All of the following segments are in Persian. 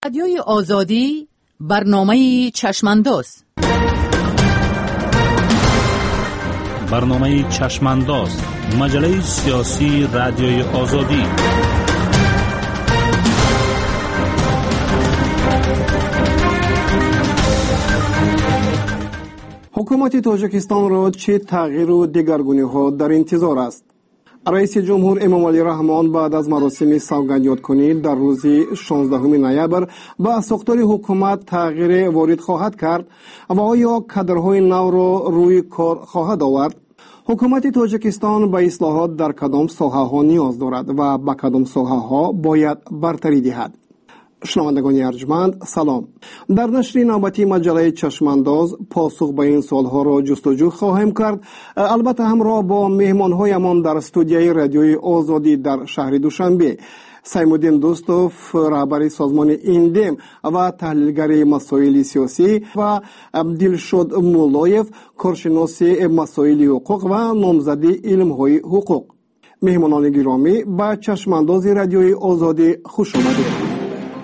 رادیوی آزادی برنامه چشمانداز. برنامه چشمانداز، مجله سیاسی رادیوی آزادی. حکومت تاجیکستان را چه تغییر و دگرگونی‌ها در انتظار است؟ رئیس جمهور امامعلی رحمان بعد از مراسم سوگند یادکنی در روز 16 نوامبر با ساختار حکومت تغییر وارد خواهد کرد و آیا کادرهای نو را روی کار خواهد آورد؟ حکومت تاجیکستان به اصلاحات در کدام ساحه‌ها نیاز دارد و به کدام ساحه‌ها باید برتری دهد؟ شنوندگان ارجمند سلام. در نشر نوبتی مجله چشمانداز پاسخ به این سوالها را جستجو خواهیم کرد، البته همراه با مهمان‌هایمان در استودیوی رادیوی آزادی در شهر دوشنبه: سیمودین دوستوف، رهبر سازمان ایندم و تحلیلگر مسائل سیاسی، و دلشد مولایف، کارشناس مسائل حقوق و نامزد علم‌های حقوق. مهمانان گرامی، به چشمانداز رادیوی آزادی خوش آمدید.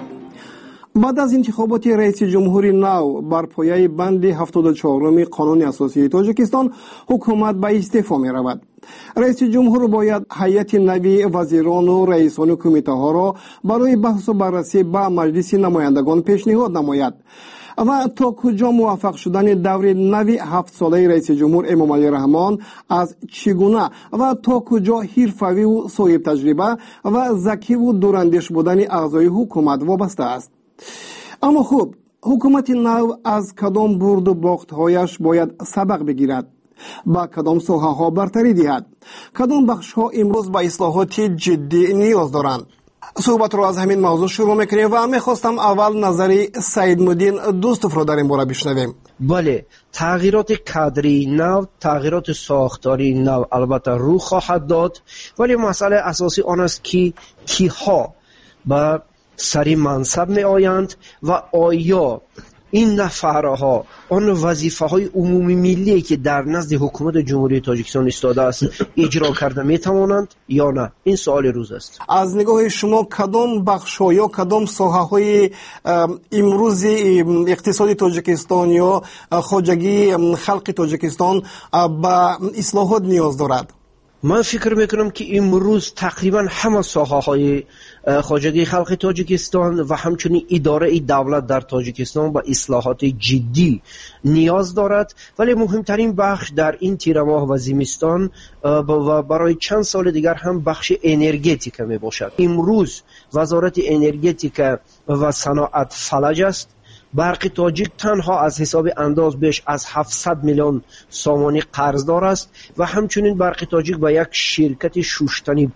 بعد از انتخابات رئیس جمهور نو بر پایه بند 74 قانون اساسی تاجیکستان، حکومت به استعفا می رود. رئیس جمهور باید هیئت نوی وزیران و رئیسان کمیته ها را برای بحث و بررسی به مجلس نمایندگان پیشنهاد نماید و تا کجا موفق شدن دور نوی 7 ساله رئیس جمهور امامعلی رحمان از چگونه و تا کجا حرفه‌ای و صاحب تجربه و ذکی و دوراندیش بودن اعضای حکومت وابسته است. اما خوب، حکومت نو از کدام برد و باختهایش باید سبق بگیرد؟ با کدام ساحه ها برتری دهد؟ کدام بخش ها امروز به اصلاحات جدی نیاز دارند؟ صحبت رو از همین موضوع شروع میکنیم و میخواستم اول نظر سیدمودین دوستوف رو در این باره بشنویم. بله، تغییرات کادری نو، تغییرات ساختاری نو البته رو خواهد داد، ولی مسئله اساسی آن است که کیها با سری منصب می آیند و آیا این نفرها آن وظیفه های عمومی ملی که در نزد حکومت جمهوری تاجیکستان ایستاده است اجرا کرده می توانند یا نه؟ این سوال روز است. از نگاه شما کدام بخش ها یا کدام ساحه های امروز اقتصاد تاجیکستان یا خواجگی خلق تاجیکستان به اصلاحات نیاز دارد؟ من فکر میکنم که امروز تقریبا همه ساحه های خواجگی خلق تاجیکستان و همچنین اداره دولت در تاجیکستان با اصلاحات جدی نیاز دارد، ولی مهمترین بخش در این تیر ماه و زمستان و برای چند سال دیگر هم بخش انرژتیک می باشد. امروز وزارت انرژتیک و صنعت فلج است. برق تاجیک تنها از حساب انداز بیش از 700 میلیون سامانی قرضدار است و همچنین برق تاجیک به یک شرکت شوشتنی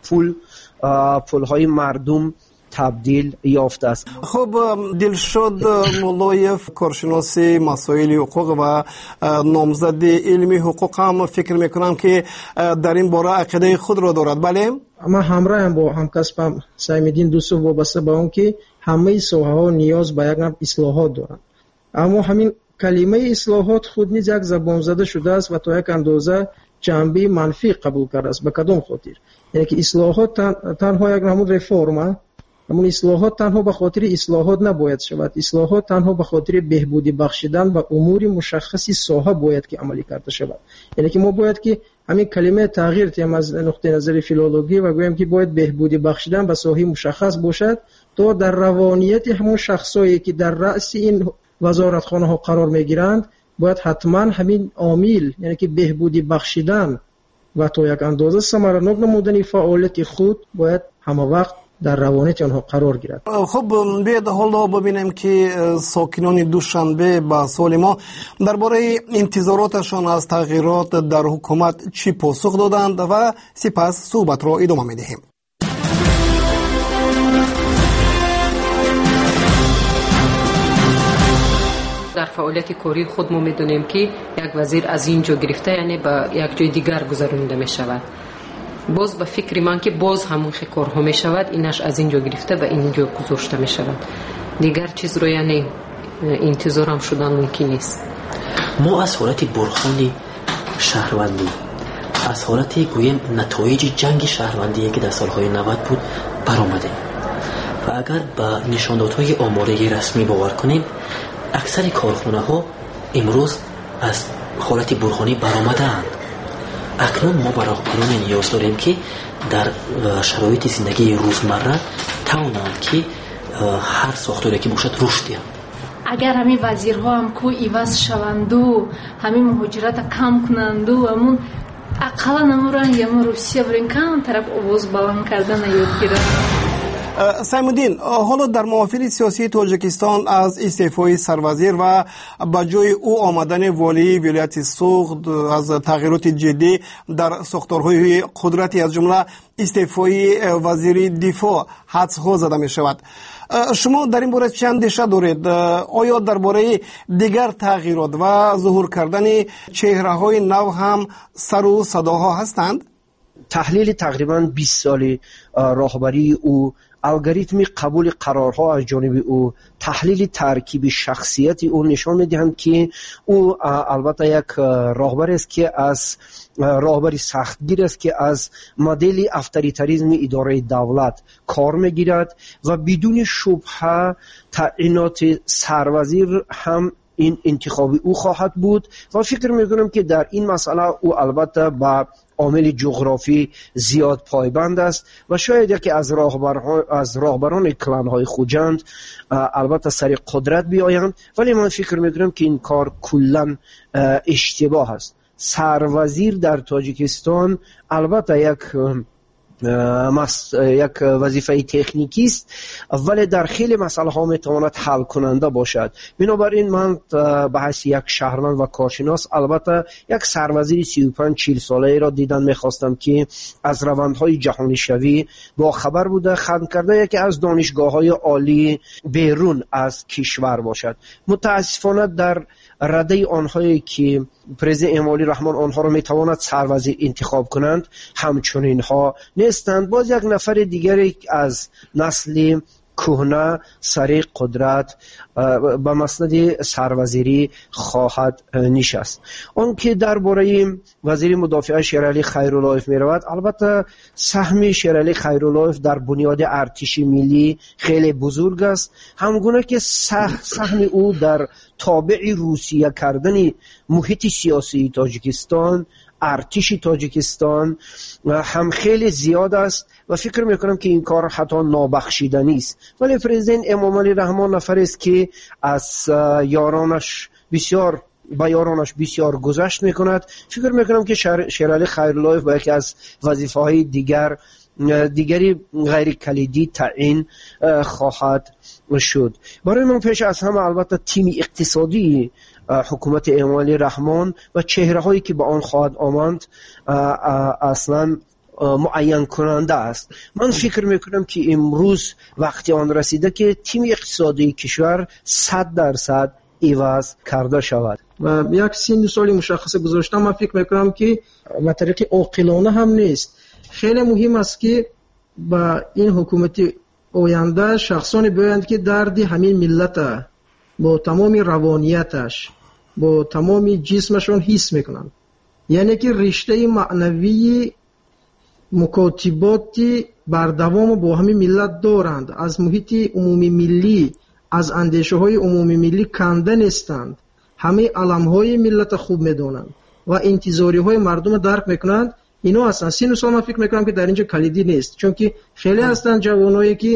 پولهای مردم تبدیل یافته است. خب، دلشد مولایف، کارشناس مسائل حقوق و نامزد علمی حقوق، هم فکر میکنم که در این باره عقیده خود را دارد. بله، اما همراهم با همکسبم سیمودین دوستوف وابسته به اون که همه ساحه ها نیاز به یک نوع اصلاحات دارند، اما همین کلمه اصلاحات خود نیز یک زبان زده شده است و تا یک اندازه جنبه منفی قبول کرده است. به کدام خاطر؟ یعنی که اصلاحات تنها یک نمود رفرم، همون اصلاحات تنها به خاطر اصلاحات نباید شود. اصلاحات تنها به خاطر بهبودی بخشیدن و امور مشخصی ساحه باید که عملی کرده شود. یعنی که ما باید که همین کلمه تغییر تیم از نقطه نظر فیلولوژی و گویم که باید بهبودی بخشیدن به ساحه مشخص باشد تا در روانیت همون شخصایی که در رأس این وزارتخانه ها قرار میگیرند باید حتما همین عامل، یعنی که بهبودی بخشیدن و تا یک اندازه ثمرناک نمودن فعالیت خود باید همه وقت در روانیت آنها قرار گیرد. خب، بیاید حالا ببینیم که ساکنان دوشنبه با سوال ما درباره انتظاراتشان از تغییرات در حکومت چی پاسخ دادند و سپس صحبت را ادامه می‌دهیم. در فعالیت کاری خود ما می‌دونیم که یک وزیر از اینجا گرفته یعنی به یک جای دیگر گذرانده می شود. باز به فکر من که باز همون کارها می شود، اینش از اینجا گرفته و اینجا گذاشته می شود. دیگر چیز رو یعنی انتظارم شدن ممکن نیست. ما از حالت برخان شهروندی، از حالت گویم نتایج جنگ شهروندی که در سالهای 90 بود برآمده و اگر به نشاندادهای آمارگی رسمی باور کنیم اکثر کارخانه ها امروز از حالت برهانی برآمده‌اند. اکنون ما به راهبران نیاز داریم که در شرایط زندگی روزمره توانند که هر ساختاری که باشد رشد دهند. اگر همین وزیرها هم کو ایواز شوند و همین مهاجرت کم کنند و همون اقلا نمورن یا ما روسیه برین کم طرف آواز بلند کردن یاد گیرن. سیمالدین، حالا در محافل سیاسی تاجیکستان از استعفای سروزیر و به جای او آمدن والی ولایت سوخت از تغییرات جدی در ساختارهای قدرتی از جمله استعفای وزیر دفاع حدس‌ها زده می شود. شما در این باره چه اندیشه دارید؟ آیا درباره دیگر تغییرات و ظهور کردن چهره‌های نو هم سر و صداها هستند؟ تحلیل تقریباً 20 سالی راهبری او، الگوریتم قبول قرارها از جانب او، تحلیل ترکیب شخصیت او نشان می‌دهند که او البته یک راهبر است که از راهبری سختگیر است که از مدل اتوریتاریسم اداره دولت کار می‌گیرد و بدون شبهه تعیینات سروزیر هم این انتخاب او خواهد بود و فکر می‌کنم که در این مسئله او البته با عامل جغرافی زیاد پایبند است و شاید یکی از راهبران کلان‌های خوجند البته سر قدرت بیایند، ولی من فکر می‌کنم که این کار کلاً اشتباه است. سروزیر در تاجیکستان البته یک وظیفه تکنیکی است ولی در خیلی مسائل ها میتواند حل کننده باشد. بنابراین من به حیث یک شهروند و کارشناس البته یک سروزیر 35-40 ساله را دیدن میخواستم که از روندهای جهانی شوی با خبر بوده، ختم کرده یکی از دانشگاه های عالی بیرون از کشور باشد. متاسفانه در رده آنهایی که پرزیدنت امامعلی رحمان آنها را میتواند سروزیر انتخاب کنند همچنین ها نیستند. باز یک نفر دیگری از نسل کهنه سر قدرت به مسند سروزیری خواهد نشست. آن که درباره وزیر مدافع شیرعلی خیراللهیف می رود، البته سهم شیرعلی خیراللهیف در بنیاد ارتش ملی خیلی بزرگ است، همگونه که سهم او در تابع روسیه کردن محیط سیاسی تاجیکستان، ارتش تاجیکستان هم خیلی زیاد است و فکر میکنم که این کار حتی نابخشیدنی است. ولی پرزیدنت امامعلی رحمان نفر است که از یارانش بسیار گذشت میکند. فکر میکنم که شیرعلی خیراللهیف با یکی از وظیفه‌های دیگری غیر کلیدی تعیین خواهد شد. برای من پیش از همه البته تیم اقتصادی حکومت امامعلی رحمان و چهره هایی که به آن خواهد آمد اصلا معین کننده است. من فکر میکنم که امروز وقتی آن رسیده که تیم اقتصادی کشور 100% عوض کرده شود و یک سن سالی مشخصه گذاشتم. من فکر میکنم که به طریق عاقلانه هم نیست. خیلی مهم است که با این حکومت آینده شخصانی بیایند که درد همین ملت با تمام روانیتش با تمام جسمشون حس میکنند، یعنی که رشته معنوی مکاتباتی بردوام با همین ملت دارند، از محیط عمومی ملی، از اندیشه های عمومی ملی کنده نیستند، همه علم های ملت خوب میدونند و انتظاری های مردم درک میکنند. اینا اصلا سین سال من فکر میکنم که در اینجا کلیدی نیست، چون که خیلی هستند جوانایی که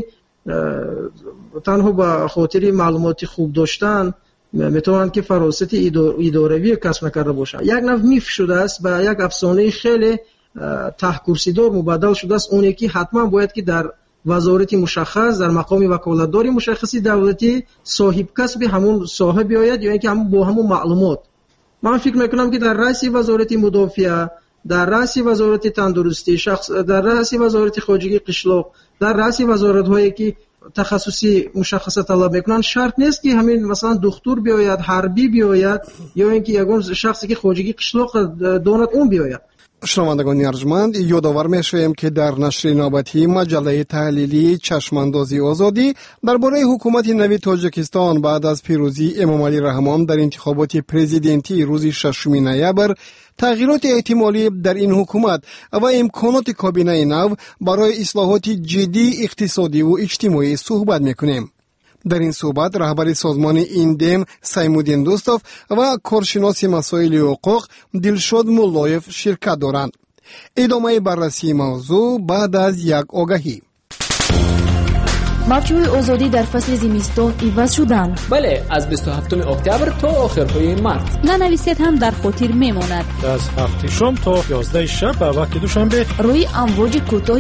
تنها با خاطر معلوماتی خوب داشتن میتونند که فراست اداروی کسب کرده باشند. یک نوع میف شده است و یک افسانه خیلی تحکورسیدار مبادل شده است، اونی که حتما باید که در وزارت مشخص در مقام وکالتداری مشخصی دولتی صاحب کسب همون صاحب بیاید یا اینکه همون با همون معلومات. من فکر میکنم که در رأس وزارت مدافع، در رأس وزارت تندرستی در رأس وزارت خارجگی قشلاق، در رأس وزارت هایی که تخصصی مشخصه طلب میکنن شرط نیست که همین مثلا دکتر بیاید، حربی بیاید یا اینکه یگان شخصی که خارجگی قشلاق داند اون بیاید. شنوندگان ارجمند، یادآور می‌شویم که در نشر نوبتی مجله تحلیلی چشماندازی آزادی درباره حکومت نوی تاجیکستان بعد از پیروزی امامعلی رحمان در انتخابات پرزیدنتی روز 6 نوامبر، تغییرات احتمالی در این حکومت و امکانات کابینه نو برای اصلاحات جدی اقتصادی و اجتماعی صحبت می‌کنیم. در این صحبت رهبر سازمان ایندم سیمودین دوستوف و کارشناس مسائل حقوق دلشاد مولایف شرکت دارند. ادامه بررسی موضوع بعد از یک آگهی. موجهای آزادی در فصل زمستان عوض شدند. بله، از 27 اکتبر تا آخرهای مارس. ننویسید هم در خاطر میماند. از هفته شام تا 11 شب به وقت دوشنبه روی امواج کوتاه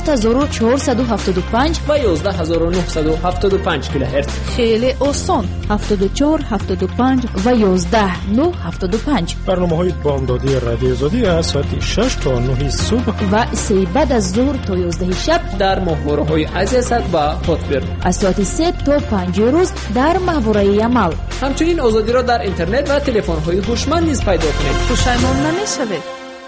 7475 و 11975 کیلوهرتز. خیلی آسان. 74 75 و 11 975. برنامه‌های بامدادی رادیو آزادی از ساعت 6 تا 9 صبح و 3 بعد از ظهر تا 11 شب در ماهواره‌های عزیزت و از ساعت 3 تا 5 روز در ماهواره عمل. همچنین آزادی را در اینترنت و تلفن‌های هوشمند نیز پیدا کنید. پشیمان نمی‌شوید.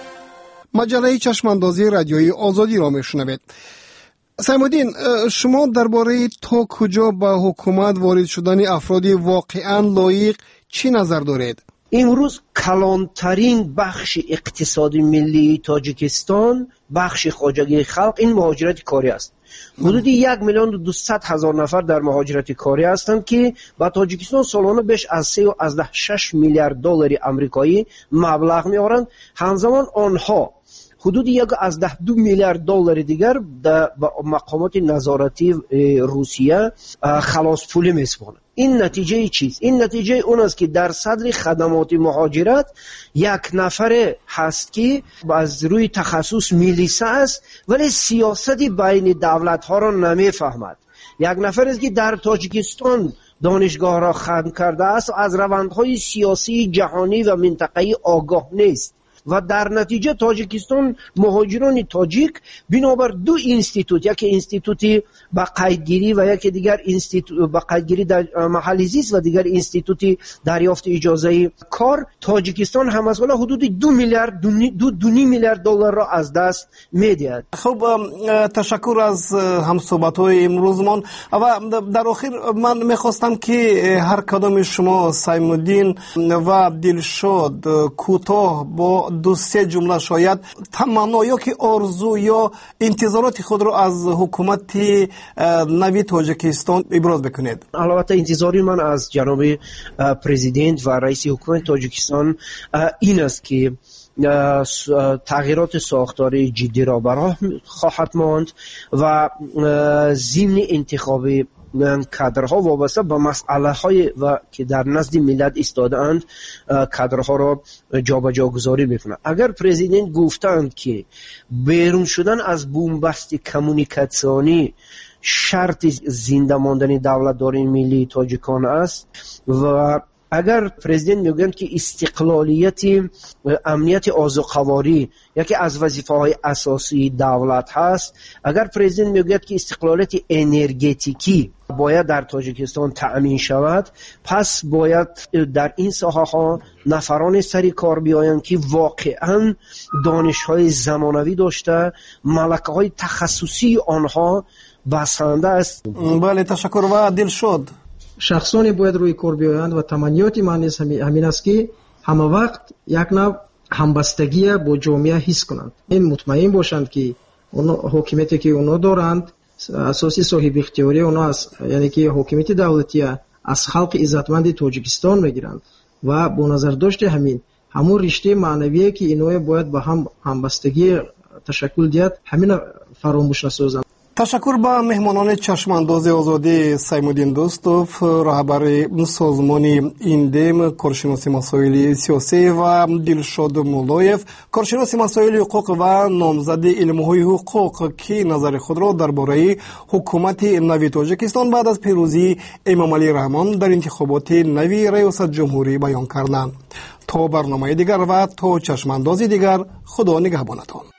مجله چشماندازی رادیویی آزادی را میشنوید. سیمودین، شما درباره تا کجا به حکومت وارد شدن افراد واقعاً لایق چی نظر دارید؟ امروز کلانترین بخش اقتصادی ملی تاجیکستان، بخش خواجگی خلق، این مهاجرت کاری است. حدود 1,200,000 نفر در مهاجرت کاری هستند که با تاجیکستان سالانه بیش از 3.6 میلیارد دلار آمریکایی مبلغ می‌آورند. همزمان آنها حدود 1.2 میلیارد دلار دیگر با مقامات نظارتی روسیه خلاص پولی می‌سپارند. این نتیجه چیست؟ این نتیجه اون است که در صدر خدمات مهاجرت یک نفر هست که از روی تخصص میلیسه است ولی سیاست بین دولت ها را نمیفهمد. یک نفر است که در تاجیکستان دانشگاه را ختم کرده است و از روندهای سیاسی جهانی و منطقه‌ای آگاه نیست و در نتیجه تاجیکستان مهاجران تاجیک بنابر دو اینستیتوت، یک اینستیتوتی با قیدگیری و یک دیگر اینستیتوت با قیدگیری در محل زیست و دیگر اینستیتوتی دریافت اجازه کار، تاجیکستان هم از حدود 2 میلیارد دلار را از دست می‌دهد. خب، تشکر از همصحبت‌های امروزمان و در آخر من می‌خواستم که هر کدام شما سیمودین و دلشاد کوتاه با 2-3 جمله شاید تمنا یا که آرزو یا انتظارات خود را از حکومت نوی تاجیکستان ابراز بکنید. البته انتظاری من از جناب پرزیدنت و رئیس حکومت تاجیکستان این است که تغییرات ساختاری جدی را براه خواهد ماند و ضمن انتخابی کادرها وابسته به مسئله های و که در نزد ملت ایستاده اند کادرها را جابجا گذاری میکنند. اگر پرزیدنت گفتند که بیرون شدن از بومبست کمونیکاسیونی شرط زنده ماندن دولتداری ملی تاجیکان است و اگر پرزیدنت میگویند که استقلالیت امنیت آذوقواری یکی از وظیفه‌های اساسی دولت هست، اگر پرزیدنت میگوید که استقلالیت انرژتیکی باید در تاجیکستان تأمین شود، پس باید در این ساحه‌ها نفران سری کار بیایند که واقعاً دانش‌های زمانوی داشته، ملکه‌های تخصصی آنها بسنده است. بله، تشکر و دلشاد. شخصانی باید روی کار بیایند و تمنیات من نیز همین است که همه وقت یک نوع همبستگی با جامعه حس کنند. این مطمئن باشند که اون حکومتی که اونا دارند اساسی صاحب اختیاری اونا است، یعنی که حکومت دولتی از خلق عزتمند تاجیکستان میگیرند و با نظر داشت همون رشته معنویه که اینو باید با هم همبستگی تشکل دهد، همین فراموش نسازند. تشکر به مهمانان چشمانداز آزادی سیمودین دوستوف، رهبر سازمان ایندم، کارشناس مسائل سیاسی و دلشاد مولایف، کارشناس مسائل حقوق و نامزد علم‌های حقوق که نظر خود را درباره حکومت نوی تاجیکستان بعد از پیروزی امامعلی رحمان در انتخابات نوی ریاست جمهوری بیان کردند. تا برنامه دیگر و تا چشماندازی دیگر، خدا نگهبانتان.